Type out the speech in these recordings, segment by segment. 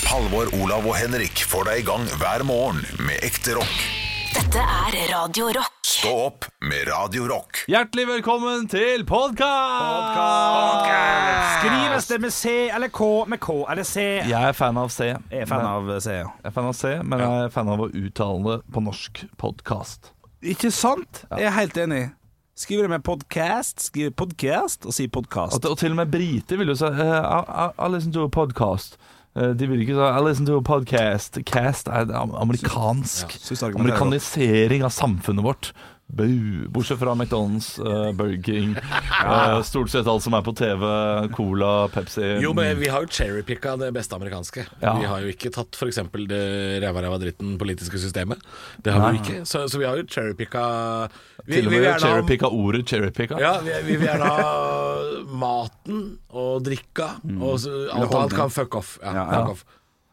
Halvor, Olav og Henrik får deg i gang hver morgen med ekte rock. Dette Radio Rock. Stå opp med Radio Rock. Hjertelig velkommen til podcast! Skrives det med C eller K, med K eller C? Jeg er fan av C. Jeg er fan av C, ja. Jeg er fan av C, men jeg er fan av å uttale det på norsk podcast. Ikke sant? Jeg er helt enig. Skriver det med podcast, skriver podcast og sier podcast. Og til og med briter vil jo si I listen to a podcast. De vil ikke si I listen to a podcast. Cast er amerikansk. Amerikanisering av samfunnet vårt. Bortsett fra McDonald's, Burger King, stort sett alt som er på TV, Cola, Pepsi. Jo, men vi har jo cherrypicka det beste amerikanske. Ja. Vi har jo ikke tatt for eksempel det ræva dritten politiske systemet. Det har vi jo ikke. Så vi har jo cherrypicka. Til og med cherrypicka ordet cherrypicka. Ja, vi vil gjerne ha maten og drikka, og alt kan fuck off. Fuck off.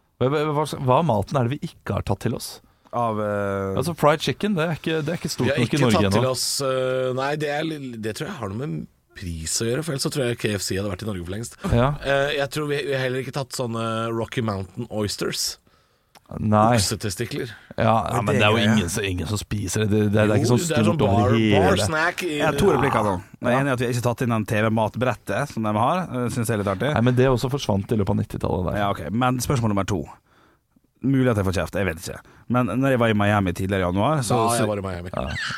Hva maten er det vi ikke har tatt til oss? Altså fried chicken, det er ikke stort nok i Norge ennå. Vi har ikke tatt til oss nei, det tror jeg har noe med pris å gjøre. For ellers så tror jeg KFC hadde vært i Norge for lengst. Ja. Jeg tror vi har heller ikke tatt sånne Rocky Mountain Oysters. Nei. Oksetestikler. Ja, men det er jo ingen som spiser det. Det er ikke sånn stort sånn over hele. bar snack. Jeg har to replikker nå. Jeg er enig i at vi ikke har tatt inn den TV-matbrettet som de har. Synes jeg er litt artig. Nei, men det også forsvant i løpet av 90-tallet der. Ja, ok. Men spørsmål nummer 2. Mulig at jeg får kjeft, jeg vet ikke. Men når jeg var i Miami tidligere i januar jeg var i Miami.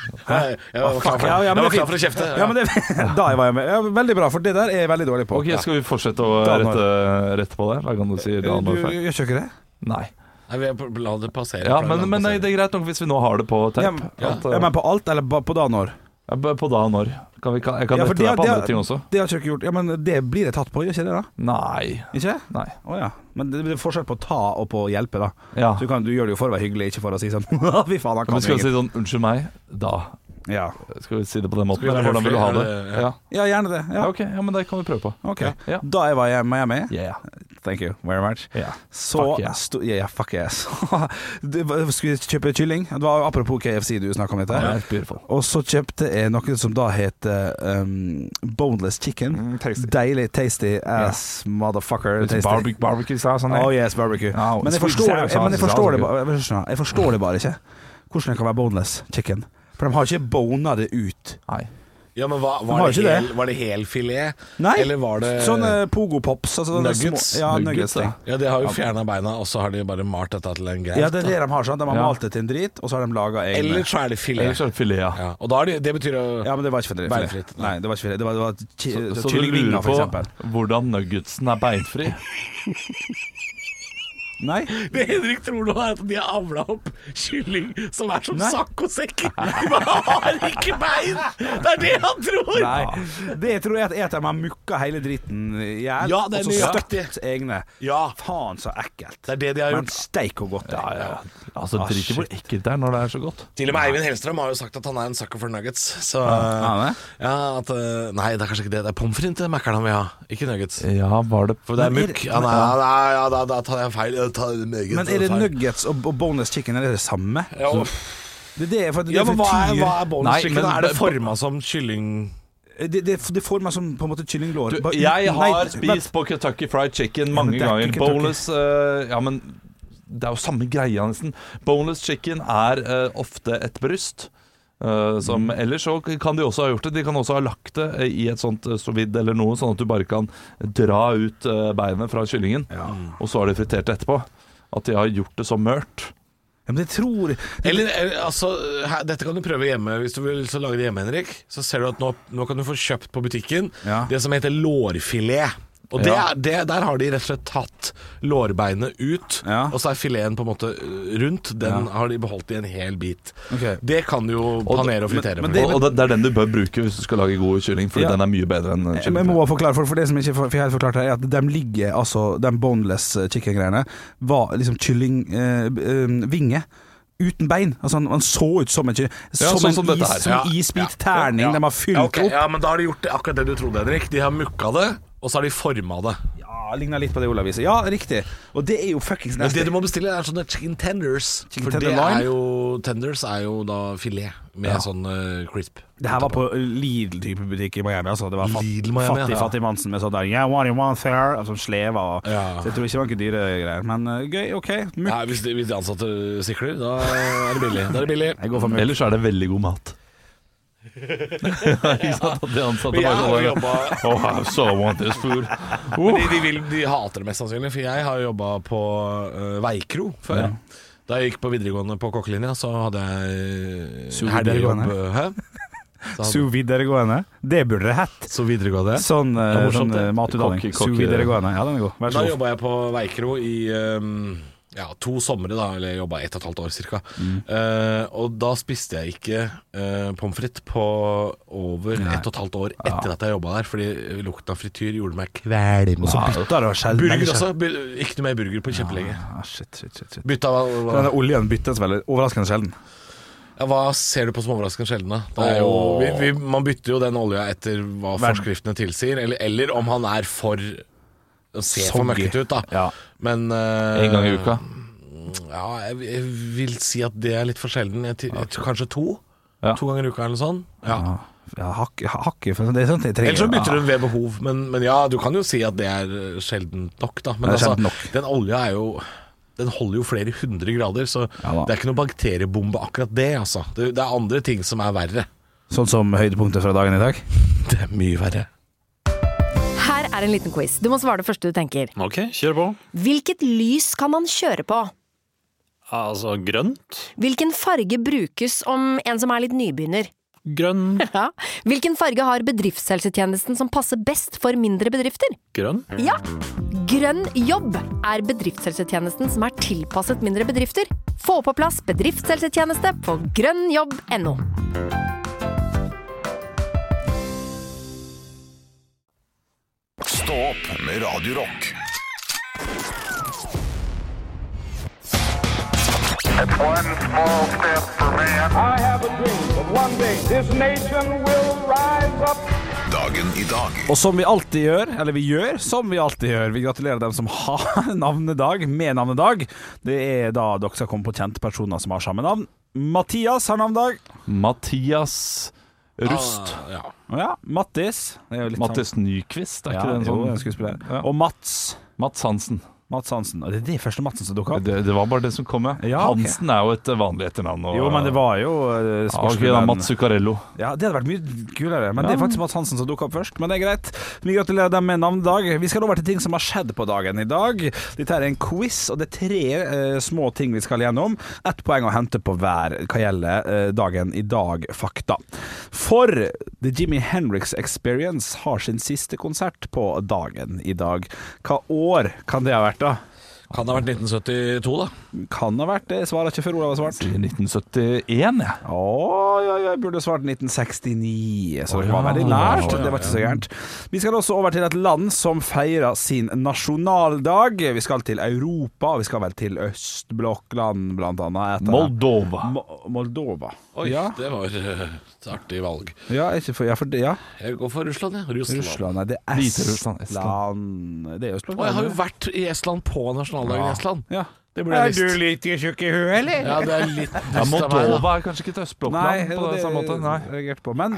Jeg var klar for å kjefte. Ja, men da jeg var i Miami. Ja, veldig bra, for det der er jeg veldig dårlig på. Ok, skal vi fortsette å rette på det? Hver gang du sier da når feil? Gjør ikke det? Nei. La det passere. Ja, men det er greit nok hvis vi nå har det på tape. Men på alt, eller på da når? På da når. Jeg kan rette deg på andre ting også. Det har jeg ikke gjort. Ja, men det blir det tatt på, gjør ikke det da? Nei. Ikke? Nei. Åja. Men det er forskjell på å ta og på å hjelpe da. Ja. Så du gjør det jo for å være hyggelig, ikke for å si sånn fy faen, han kan vi skal si sånn, unnskyld meg, da. Ja. Skal vi si det på den måten, eller hvordan vil du ha det? Ja, gjerne det. Ja. Ok, ja, men det kan vi prøve på. Ok, ja. Da jeg var i Miami. Yeah. Thank you very much. Yeah. Så fuck yes. Skulle kjøpe kylling. Det var apropos KFC du snakket om dette. Og så kjøpte jeg noe som da heter boneless chicken. Deilig, tasty ass motherfucker. Barbecue sauce on it. Oh yes, barbecue. Men jeg forstår det bare ikke. Hvordan det kan være boneless chicken. For de har ikke bonet det ut. Nei. Ja, men var det hel filet? Nei, eller var det sånne Pogo Pops, altså nuggets? Nuggets, ja. Ja, de har jo fjernet beina, og så har de bare malt dette til en greit. Ja, det er det de har sånn. De har malt det til en drit, og så har de laget egne. Eller så er det filet. Ja. Og da det betyr å ja, men det var ikke filet. Beinfritt. Nei, det var ikke filet. Det var så du lurer på hvordan nuggetsen er beinfri? Nei. Det Henrik tror nå er at de har avlet opp kylling som er som saccosekker. De har ikke bein. Det er det han tror. Nei. Det jeg tror er at de har mukka hele dritten ihjel, ja, det er og så støtt egne. Ja. Faen så ekkelt. Det er det de har gjort. Men steik og godt. Ja. Altså drit i hvor ekkelt det er når det er så godt. Til og med Eivind Hellstrøm har jo sagt at han er en sucker for nuggets. Så nei, det er kanskje ikke det. Det er pommes frites Mac'eren han vil ha, ikke nuggets. Ja, var det for det er mukk. Da tar jeg feil. Men er det nuggets og boneless chicken, er det samme? Ja, men hva er boneless chicken? Er det formet som kylling? Det formet som på en måte kyllinglår. Jeg har spist på Kentucky Fried Chicken mange ganger. Boneless, men det er jo samme greia nesten. Boneless chicken er ofte et bryst. Ellers så kan de også ha gjort det. De kan også ha lagt det i et sånt sous vide eller noe, sånn at du bare kan dra ut beinet fra kyllingen, og så har de fritert det etterpå. At de har gjort det så mørt. Ja, men det tror dette kan du prøve hjemme. Hvis du vil så lage det hjemme, Henrik, så ser du at nå kan du få kjøpt på butikken det som heter lårfilet. Og der har de rett og slett tatt lårbeinet ut, og så er fileten på en måte rundt. Den har de beholdt i en hel bit. Det kan du jo panere og fritere med. Og det er den du bør bruke hvis du skal lage god kylling, fordi den er mye bedre enn kylling. Jeg må forklare, for det som ikke fikk helt forklart her, er at de ligger, altså den boneless chicken-greiene var liksom kyllingvinge uten bein. Altså han så ut som en isbit terning de har fylt opp. Ja, men da har de gjort akkurat det du trodde, Henrik. De har mukka det, og så har de formet det. ligner litt på det Olav viser. Ja, riktig. Og det jo fuckings Men det du må bestille sånne chicken tenders. For det tenders jo da filet med sånn crisp. Det her var på Lidl-type butikk i Miami. Altså. Det var fattig Mansen med sånn der Yeah, what do you want there? Altså slever. Så jeg tror ikke det var ikke dyre greier. Men gøy, ok. Nei, hvis de ansatte sikler, da det billig. Ellers det veldig god mat. Ikke sant? At de ansatte so I want this food. De hater det mest sannsynlig. For jeg har jobbet på Veikro før. Da jeg gikk på videregående på kokkelinja, så hadde jeg helgejobb. Sous videregående. Det burde det hett. Så videregående. Sånn matutdanning. Sous videregående. Ja, den god. Da jobbet jeg på Veikro i 2 somre da, eller jeg jobbet 1,5 år cirka. Og da spiste jeg ikke pommes frites på over 1,5 år etter at jeg jobbet der, fordi lukten av frityr gjorde meg kvelm. Og så bytta det sjelden. Burger også, ikke noe mer burger på kjempelenge. Shit. Bytta Denne oljen byttes vel overraskende sjelden. Ja, hva ser du på som overraskende sjelden da? Det jo, man bytter jo den olja etter hva forskriftene tilsier, eller om han for ser for møkket ut da. Men en gang i uka. Ja, jeg vil si at det litt for sjelden. Kanskje 2 ganger i uka eller sånn. Hakket for det sånt jeg trenger. Eller så bytter du ved behov. Men ja, du kan jo si at det sjelden nok da. Men altså, den olja den holder jo flere 100 grader, så det ikke noe bakteriebombe akkurat det, altså. Det andre ting som verre. Sånn som høydepunktet fra dagen i dag? Det mye verre. Her en liten quiz. Du må svare det første du tenker. Ok, kjør på. Hvilket lys kan man kjøre på? Altså grønt. Hvilken farge brukes om en som litt nybegynner? Grønn. Ja. Hvilken farge har bedriftshelsetjenesten som passer best for mindre bedrifter? Grønn. Ja. Grønn jobb bedriftshelsetjenesten som tilpasset mindre bedrifter. Få på plass bedriftshelsetjeneste på grønnjobb.no. Stå opp med Radio Rock. It's one small step for man. I have a dream that one day this nation will rise up. Dagen i dag. Og som vi alltid gjør, eller vi gjør som vi alltid gjør, vi gratulerer dem som har navnedag med navnedag. Det da dere skal komme på kjente personer som har samme navn. Mathias har navnedag. Mathias Rust. Mattis. Mattis Nyqvist, ikke det en sånn skuespiller? Og Mats Hansen. Mats Hansen. Det det første Madsen som dukket opp? Det var bare det som kom, Hansen jo et vanlig etternavn. Jo, men det var jo Mats Zuccarello. Ja, det hadde vært mye kulere, men det faktisk Mats Hansen som dukket opp først. Men det greit. Vi gratulerer dem med navnedag. Vi skal over til ting som har skjedd på dagen i dag. Dette en quiz, og det 3 små ting vi skal gjennom. 1 poeng å hente på hver hva gjelder dagen i dag-fakta. For The Jimi Hendrix Experience har sin siste konsert på dagen i dag. Hva år kan det ha vært da? Kan det ha vært 1972 da? Kan ha vært det, svarer ikke før Olav har svart. 1971, jeg burde svart 1969, så det var veldig nært, det var ikke så gærent. Vi skal også over til et land som feirer sin nasjonaldag. Vi skal til Europa, og vi skal vel til Østblokkland blant annet. Moldova. Oi, det var et artig valg. Ja, ikke for det, Jeg går for Russland, Russland, nei, det Estland. Det Østblokkland. Jeg har jo vært i Estland på nasjonaldagen i Estland. Ja. Du litt tjukk i huet, eller? Ja, det litt Moldova kanskje ikke et østblokkland på det samme måte. Nei. Men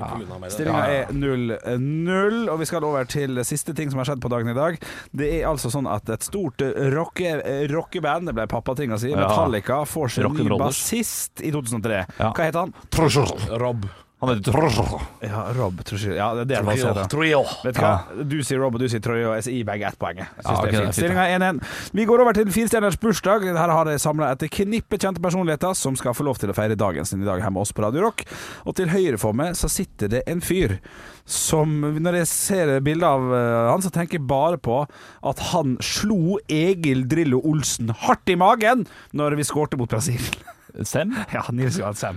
stillingen 0-0, og vi skal over til siste ting som har skjedd på dagen i dag. Det altså sånn at et stort rockeband, det ble pappatinga si, Metallica, får sin ny bassist i 2003. Hva heter han? Rob. Han heter Rob Trujillo. Ja, det er Trujillo. Vet du hva? Du sier Rob, og du sier Trujillo. Jeg sier begge 1 poeng. Stillingen 1-1. Vi går over til 4-stjerners bursdag. Her har jeg samlet et knippe kjente personligheter som skal få lov til å feire dagen sin i dag hjemme hos oss på Radio Rock. Og til høyre for meg så sitter det en fyr som, når jeg ser bildet av han, så tenker jeg bare på at han slo Egil Drillo Olsen hardt i magen når vi skårte mot Brasil. Sem? Ja, Nils Johan Sem.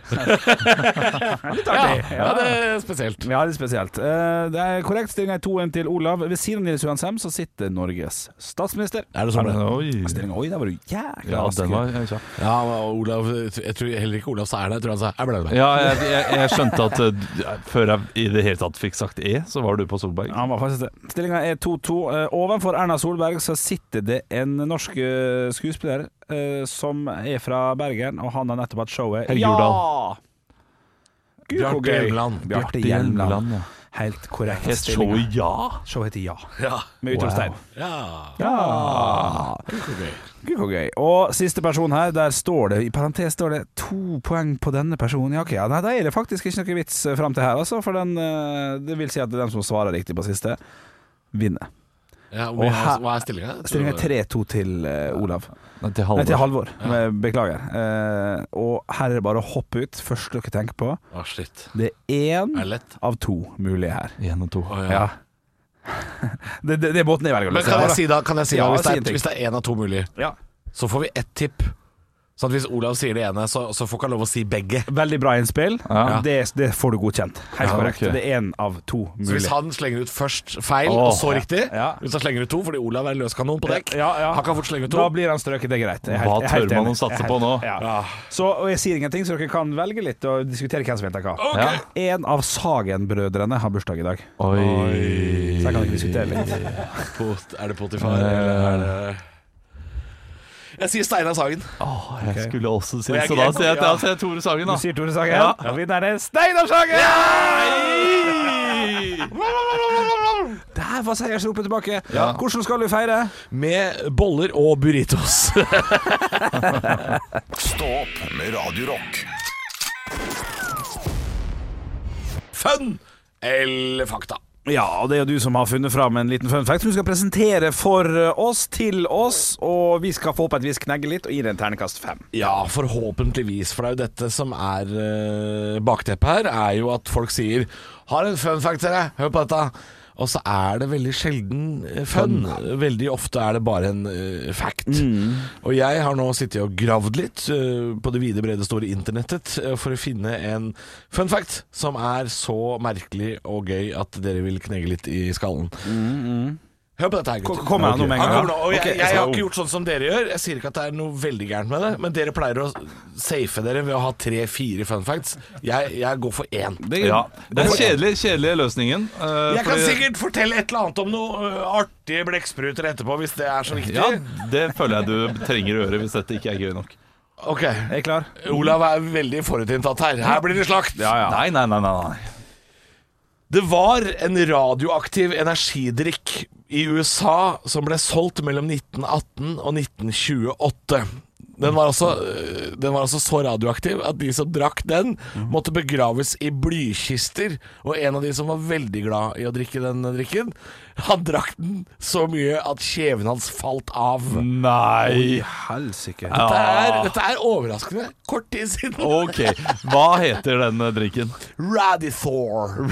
Litt Ja, artig. det er spesielt. Ja, det er spesielt. Det er korrekt. Stillingen er 2-1 til Olav. Ved siden av Nils Johan Sem så sitter Norges statsminister. Er det sånn? Stillingen, oi, der var du jækla Ja, rask. den var kjapp. Ja, men Olav, jeg tror heller ikke Olav sa det. Jeg tror han sa jeg. Ja, jeg skjønte at før jeg i det hele tatt fikk sagt så var du på Solberg. Han var faktisk det. Stillingen er 2-2. Ovenfor Erna Solberg så sitter det en norsk skuespiller som er fra Bergen, og han har nettopp hatt showet Helge Jordal. Gud, hvor Bjarte gøy. Hjelmeland. Bjarte Hjelmeland, Hjelmeland. ja. Helt korrekt. Het showet Ja? Showet heter Ja. Ja. Med utropstegn. Ja. Ja. Gud, hvor gøy. Og siste person her, der står det, i parentes står det 2 poeng på denne personen. Ja, ok, ja, nei, da er det faktisk ikke noe vits frem til her, altså, for den, det vil si at den som svarer riktig på siste, vinner. Ja, Og her- hva er stillingen? Stillingen er 3-2 til Olav. Til Nei, til Halvor. Halvor. Beklager. Og her er det bare å hoppe ut. Første dere tenker på. Å, shit. Det er Er det én lett? av 2 mulige her. 1 og 2. Å, Ja. Det er båten jeg velger å Men løse. kan jeg si da, Ja, hvis, si en det ting. er, hvis det er en av 2 mulige, Ja. så får vi ett tipp. Sånn at hvis Olav sier det ene, så får ikke han lov å si begge. Veldig bra innspill. Ja. Det får du godkjent. Helt Ja, korrekt. ok. Det er én av 2 Så hvis mulige. han slenger ut først feil, Åh, og så riktig ja. Hvis han slenger ut 2, fordi Olav er løskanon på dekk, Ja. han kan fort slenge ut 2. Da blir han strøket, det er greit. Jeg er Hva helt- jeg er helt tør man enig. å satse Jeg er på helt- nå? Ja. Så, og jeg sier ingenting, så dere kan velge litt og diskutere hvem som vil ta hva. Ja. En av Sagen-brødrene har bursdag i dag, Oi. så jeg kan ikke diskutere litt. Er det Potifar, eller er det Jeg sier Steinar Sagen. Jeg skulle også si Og jeg- så da jeg- sier jeg, ja. da sier jeg Tore Sagen, da. Du sier Tore Sagen, Ja. og vinneren er Steinar Sagen! Der var seiersropet tilbake. Ja. Hvordan skal du feire? Med boller og burritos. Stå opp med Radio Rock. Fun eller fakta? Ja, og det er jo du som har funnet fram en liten fun fact som du skal presentere for oss, til oss, og vi skal forhåpentligvis knegge litt og gi det en ternekast 5. Ja, forhåpentligvis. For det er jo dette som er bakteppet her, er jo at folk sier 'Har en fun fact, dere. Hør på dette'. Og så er det veldig sjelden fun. Veldig ofte er det bare en fact. Og jeg har nå sittet og gravd litt på det vide, brede, store internettet for å finne en fun fact som er så merkelig og gøy at dere vil knegge litt i skallen. Hør på dette her, gutter. Kom her nå med en Han gang. kommer nå, og Ok, jeg har ikke gjort sånn som dere gjør. Jeg sier ikke at det er noe veldig gærent med det, men dere pleier å safe dere ved å ha 3-4 fun facts. Jeg går for 1. Ja. Den kjedelige løsningen. Jeg kan sikkert fortelle et eller annet om noe artige blekkspruter etterpå, hvis det er så viktig. Ja, det føler jeg du trenger å gjøre hvis dette ikke er gøy nok. Ok, Er jeg klar? Olav er veldig forutinntatt her. Her blir det slakt. Nei. Det var en radioaktiv energidrikk i USA som ble solgt mellom 1918 og 1928. Den var altså så radioaktiv at de som drakk den, måtte begraves i blykister. Og en av de som var veldig glad i å drikke den drikken, han drakk den så mye at kjeven hans falt av. Nei. Helsike. Dette er overraskende. Kort tid siden. Ok, hva heter den drikken? Radithor.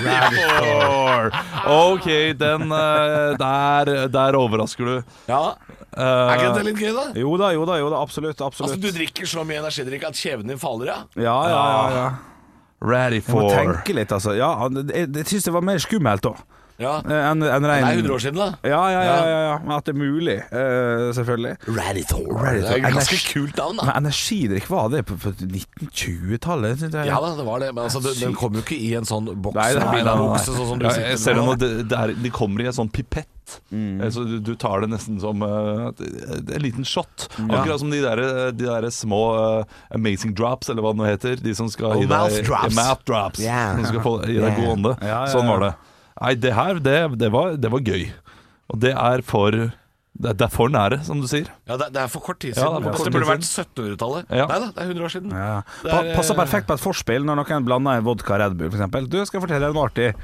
Ok, den der overrasker du. Ja, er ikke det litt gøy da? Jo da, absolutt. Altså, du drikker så mye energidrikk at kjeven din faller, ja? Ja. Ready Jeg må for tenke litt, altså. Ja, jeg syns det var mer skummelt da Ja. enn Det rein. er 100 år siden, da. Ja. Men at det er mulig, selvfølgelig. Radithor. Radithor. Det er et ganske kult navn, da. Men energidrikk, var det på 1920-tallet? Synes jeg. Ja da, det var det. Men altså, den kom jo ikke i en sånn boks Nei, med nei, bilde av nei. okse, sånn som du Ja, sitter jeg ser det med. nå, de kommer i en sånn pipett. Så du tar det nesten som en liten shot. Akkurat som de der små amazing drops, eller hva det nå heter. De som skal gi mouth deg drops. mouth drops. Yeah. Som skal gi deg god ånde. Ja. Sånn var det. Nei, det her, det var gøy. Og det er for nære, som du sier. Ja, det er for kort tid Ja, siden. det er for det kort burde tid vært 1700-tallet. Ja. Nei da, det er 100 år siden. Ja. Det er, Passer perfekt på et forspill når noen blander en vodka Red Bull, for eksempel. Du, skal jeg fortelle deg noe artig.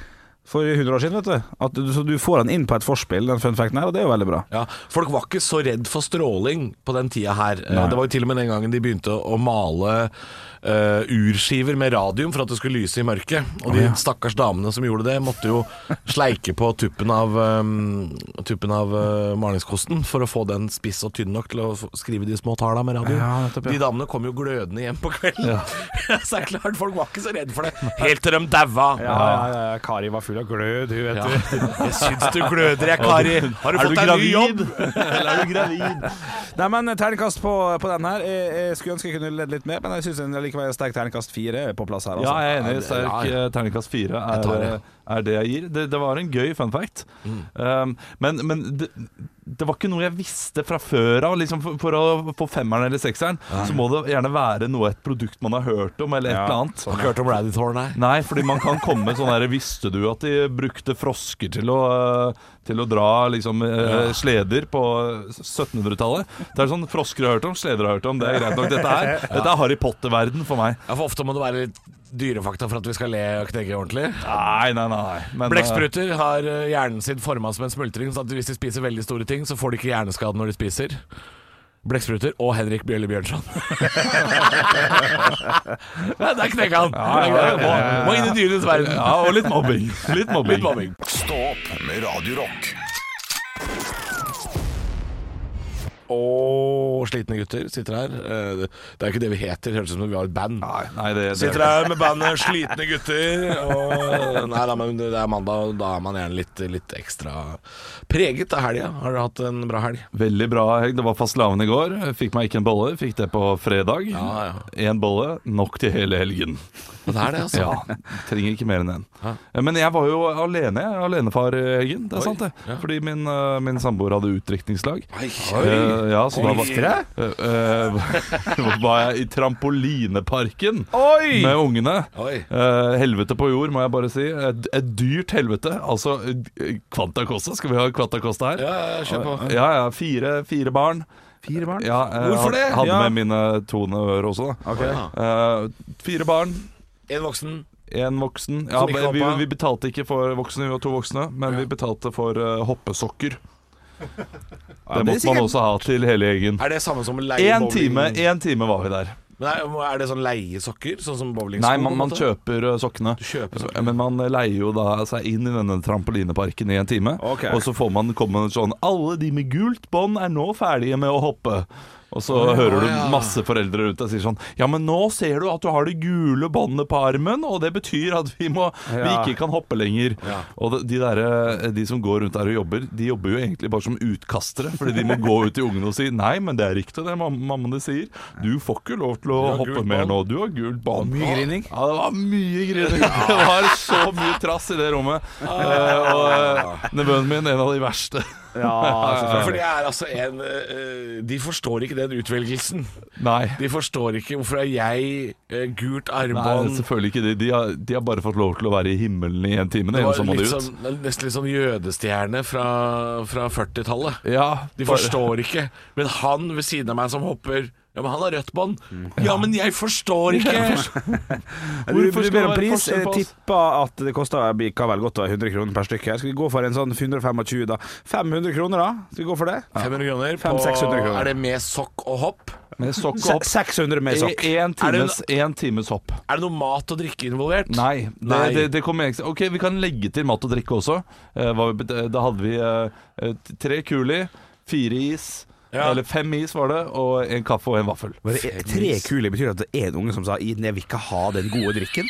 for 100 år siden, vet du. Så du får den inn på et forspill, den fun facten her, og det er jo veldig bra. Ja, folk var ikke så redd for stråling på den tida her. Det var jo til og med den gangen de begynte å male urskiver med radium for at det skulle lyse i mørket. Og de stakkars damene som gjorde det, måtte jo sleike på tuppen av malingskosten for å få den spiss og tynn nok til å skrive de små tallene med radium. De damene kom jo glødende hjem på kvelden. Så det er klart, folk var ikke så redd for det. Helt til de daua. Kari var full av glød, du vet du. Jeg syns du gløder, jeg, Kari. Har du fått deg ny jobb? Eller er du gravid? Nei, men terningkast på den her. Jeg skulle ønske jeg kunne ledd litt mer, men jeg synes likevel sterk terningkast 4 på plass her. Altså. Ja, jeg er enig. Sterk terningkast 4 er det jeg gir. Det var en gøy fun fact. Men det var ikke noe jeg visste fra før av. Liksom for å få 5'eren eller 6'eren så må det gjerne være et produkt man har hørt om, eller et eller annet. Har ikke hørt om Radithor, nei? Nei, fordi man kan komme med sånn her: visste du at de brukte frosker til å dra liksom sleder på 1700-tallet? Det er sånn frosker har hørt om, sleder har hørt om. Det er greit nok. Dette er Harry Potter-verden for meg. Ja, for ofte må det være litt dyrefakta for at vi skal le og knegge ordentlig. Nei. Men blekkspruter har hjernen sin formet som en smultring, så at hvis de spiser veldig store ting, så får de ikke hjerneskade når de spiser. Blekkspruter og Henrik Bjørle Bjørnson. Der knegger han. Må inn i dyrenes verden. Ja, og litt mobbing. Litt mobbing. Stå opp med Radio Rock. Slitne gutter sitter her. Det er jo ikke det vi heter. Det høres ut som vi har et band. Nei, det sitter her med bandet Slitne gutter. Men det er mandag, og da er man gjerne litt ekstra preget av helga. Har du hatt en bra helg? Veldig bra helg. Det var fastelavn i går. Fikk meg ikke en bolle. Fikk det på fredag. En bolle, nok til hele helgen. Det er det, altså. Ja, trenger ikke mer enn en. Men jeg var jo alenefar i helgen. Det er sant det. Fordi min samboer hadde utdrikningslag. Så da var jeg i trampolineparken med ungene. Helvete på jord, må jeg bare si. Et dyrt helvete. Altså Quanta Costa. Skal vi ha Quanta Costa her? Ja, kjør på. Fire barn. Ja, hvorfor det? Hadde med mine toneører også da. 4 barn. En voksen. Ja, vi betalte ikke for voksne. Vi var 2 voksne, men vi betalte for hoppesokker. Det måtte man også ha til hele gjengen. Er det samme som leie bowling? En time var vi der. Men er det sånn leiesokker? Sånn som bowlingsko? Nei, man kjøper sokkene. Men man leier jo da seg inn i denne trampolineparken i en time. Og så får man komme sånn: alle de med gult bånd er nå ferdige med å hoppe. Og så hører du masse foreldre rundt og sier sånn: ja, men nå ser du at du har det gule båndet på armen, og det betyr at vi ikke kan hoppe lenger. Og de som går rundt der og jobber, de jobber jo egentlig bare som utkastere, fordi de må gå ut til ungene og si: nei, men det er riktig det mammaene sier. Du får ikke lov til å hoppe mer nå. Du har gult bånd. Mye grining? Ja, det var mye grining. Det var så mye trass i det rommet. Og nevøen min, en av de verste. For det er altså de forstår ikke den utvelgelsen. Nei. De forstår ikke hvorfor er jeg gult armbånd. Nei, selvfølgelig ikke. De har bare fått lov til å være i himmelen i en time. Det var nesten litt sånn jødestjerne fra 40-tallet. Ja, de forstår ikke. Men han ved siden av meg som hopper, ja, men han har rødt bånd. Ja, men jeg forstår ikke. Hvorfor skal det være pris? Jeg tipper at det koster vel godt 100 kroner per stykke. Skal vi gå for en sånn 125 da? 500 kroner da? Skal vi gå for det? 500 kroner 500-600 kroner. Er det med sokk og hopp? Med sokk og hopp. 600 med sokk. En times hopp. Er det noe mat og drikke involvert? Nei. Det kommer jeg. Ok, vi kan legge til mat og drikke også. Da hadde vi 3 kuli, 4 is, eller 5 is var det, og en kaffe og en vaffel. 3 kuler betyr at det er en unge som sa: jeg vil ikke ha den gode drikken.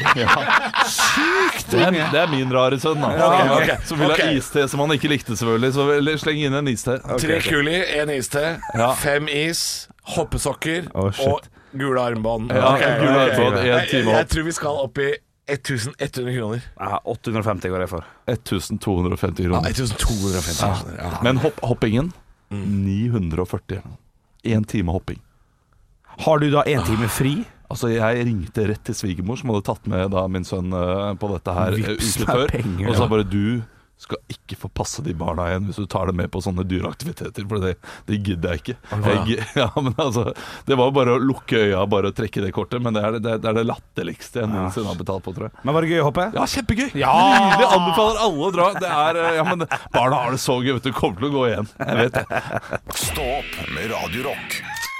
Sykt! Det er min rare sønn da. Som vil ha iste som han ikke likte selvfølgelig. Så sleng inn en iste. 3 kuler, 1 iste, 5 is, hoppesokker og gule armbånd. Gule armbånd, en time opp. Jeg tror vi skal opp i 1100 kroner. 850 går jeg for. 1250 kroner. 1250 kroner. Men hoppingen 940. 1 time hopping. Har du da 1 time fri? Altså, jeg ringte rett til svigermor, som hadde tatt med da min sønn på dette her uke før, og sa bare: skal ikke få passe de barna igjen hvis du tar dem med på sånne dyreaktiviteter, for det gidder jeg ikke. Men altså, det var jo bare å lukke øya, bare å trekke det kortet, men det er det latterligste jeg noensinne har betalt på, tror jeg. Men var det gøy å hoppe? Ja, kjempegøy! Nydelig, anbefaler alle å dra. Men barna har det så gøy, vet du, kommer til å gå igjen. Jeg vet det. Stå opp med Radio Rock.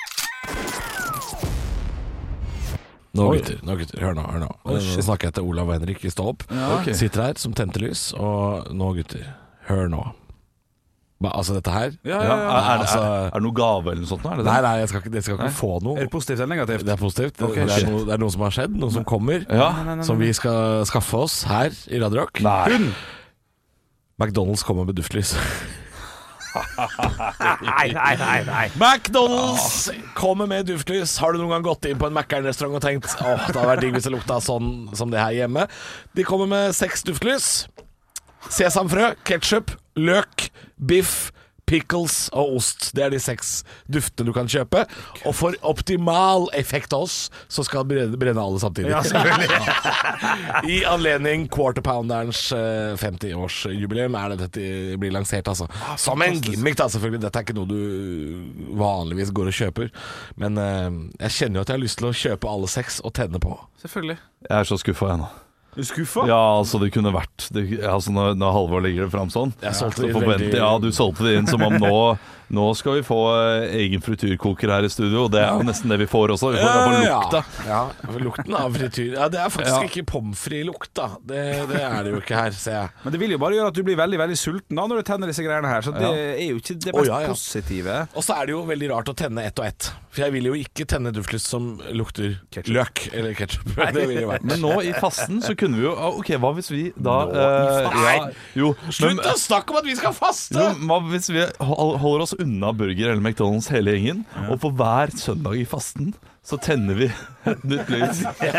Nå gutter, hør nå. Nå snakker jeg til Olav og Henrik i Stå opp. Sitter her som tente lys, og nå gutter, hør nå. Altså dette her Er det noe gave eller noe sånt? Er det det? Nei, jeg skal ikke få noe. Er det positivt eller negativt? Det er positivt. Okay, det er noe som har skjedd, noe som kommer, som vi skal skaffe oss her i Radio Rock. Nei. McDonald's kommer med duftlys. Nei. McDonald's kommer med duftlys. Har du noen gang gått inn på en Mac-restaurant og tenkt det hadde vært digg hvis det lukta sånn som det her hjemme? De kommer med 6 duftlys. Sesamfrø, ketchup, løk, biff, pickles og ost. Det er de 6 duftene du kan kjøpe. Og for optimal effekt av oss, så skal brenne alle samtidig. Ja, selvfølgelig. I anledning Quarter Pounderens 50-årsjubileum er dette blir lansert, altså. Som en gimmick, da, selvfølgelig. Dette er ikke noe du vanligvis går og kjøper. Men jeg kjenner jo at jeg har lyst til å kjøpe alle 6 og tenne på. Selvfølgelig. Jeg er så skuffa jeg nå. Du skuffa? Ja, altså det kunne vært når Halvor legger det frem sånn. Jeg solgte det veldig... Ja, du solgte det inn som om nå skal vi få egen frityrkoker her i studio. Og det er jo nesten det vi får også. Vi får det på lukta. Ja, lukten av frityr. Ja, det er faktisk ikke pommes frites-lukt, da. Det er det jo ikke her, ser jeg. Men det vil jo bare gjøre at du blir veldig, veldig sulten da når du tenner disse greiene her. Så det er jo ikke det mest positive. Og så er det jo veldig rart å tenne ett og ett. For jeg vil jo ikke tenne duftlys som lukter løk eller ketchup. Det vil jo vært. Men nå i fasten så kunne vi jo ok, hva hvis vi da Slutt å snakke om at vi skal faste! Hva hvis vi holder oss unna burger eller McDonald's hele gjengen, og på hver søndag i fasten så tenner vi et nytt lys.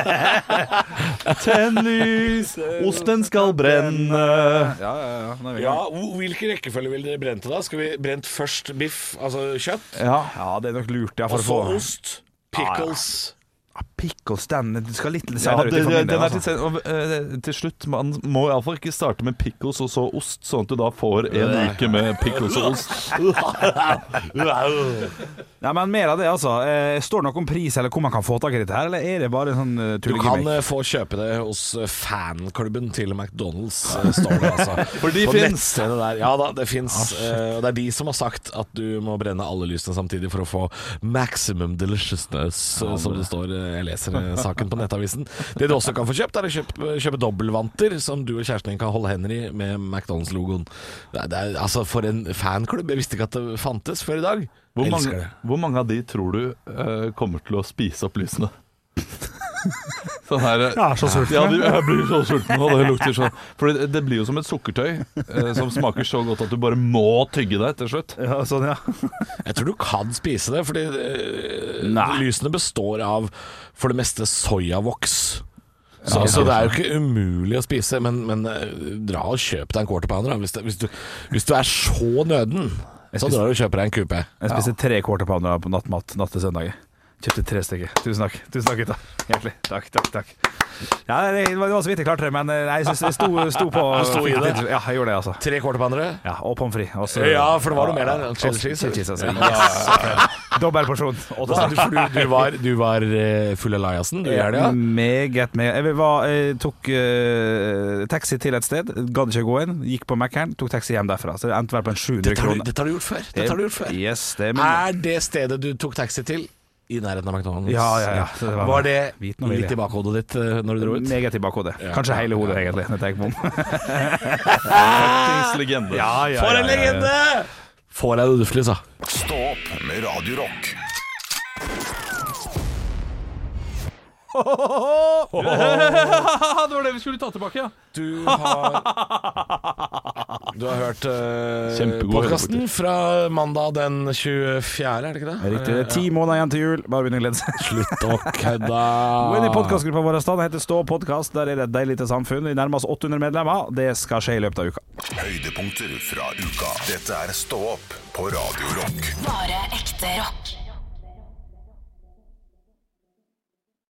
Tenn lys, osten skal brenne. Ja, hvilken rekkefølge vil dere brente da? Skal vi brent først biff, altså kjøtt? Ja, det er nok lurt. Og så ost, pickles. Pickles, den skal litt senere ut i familien. Til slutt, man må i alle fall ikke starte med pickles og så ost, sånn at du da får en uke med pickles og ost. Ja, men mer av det, altså. Står det noe om pris eller hvor man kan få tak i dette her, eller er det bare sånn tullegimmick? Du kan få kjøpe det hos fanklubben til McDonald's, står det altså. For de finnes. Ja da, det finnes. Og det er de som har sagt at du må brenne alle lysene samtidig for å få maximum deliciousness, som det står. Jeg leser saken på nettavisen. Det du også kan få kjøpt, er å kjøpe dobbeltvanter som du og kjæresten din kan holde hender i med McDonald's-logoen. Det er altså for en fanklubb. Jeg visste ikke at det fantes før i dag. Hvor mange av de tror du kommer til å spise opp lysene? Sånn her, jeg er så sulten. Ja, jeg blir så sulten, og det lukter sånn. For det blir jo som et sukkertøy som smaker så godt at du bare må tygge det til slutt. Ja, sånn, ja. Jeg tror du kan spise det, fordi lysene består av for det meste soyavoks. Så det er jo ikke umulig å spise, men dra og kjøp deg en quarter pounder hvis du er så nøden. Så drar du og kjøper deg en QP. Jeg spiste 3 quarter pounder på natt til søndag. Kjøpte 3 stykker. Tusen takk gutta. Hjertelig. Takk. Ja, det var så vidt jeg klarte det, men jeg synes jeg sto på. Du sto i det? Ja, jeg gjorde det, altså. 3 quarter poundere? Ja, og pommes frites. Også, ja, for det var noe mer der. Chili cheese. Dobbel porsjon. Du var full av lajasen? Meget. Jeg tok taxi til et sted, gadd ikke gå inn, gikk på Mac-eren, tok taxi hjem derfra. Så det endte vel på en 700 kroner. Dette har du gjort før? Yes, er det stedet du tok taxi til i nærheten av McDonald's? Ja. Var det litt i bakhodet ditt når du dro ut? Meget i bakhodet. Kanskje hele hodet, egentlig. Når jeg tenker meg om. Legende. For en legende! Får jeg det duftlys, da? Stå opp med Radio Rock. Det var det vi skulle ta tilbake, ja. Du har hørt podcasten fra mandag den 24., er det ikke det? Riktig, det er 10 måneder igjen til jul. Bare begynne å glede seg. Slutt å kødde. Gå inn i podcastgruppa vår, den heter Stå podcast. Der er det et deilig til samfunn. Vi nærmer oss 800 medlemmer. Det skal skje i løpet av uka. Høydepunkter fra uka. Dette er Stå opp på Radio Rock. Bare ekte rock.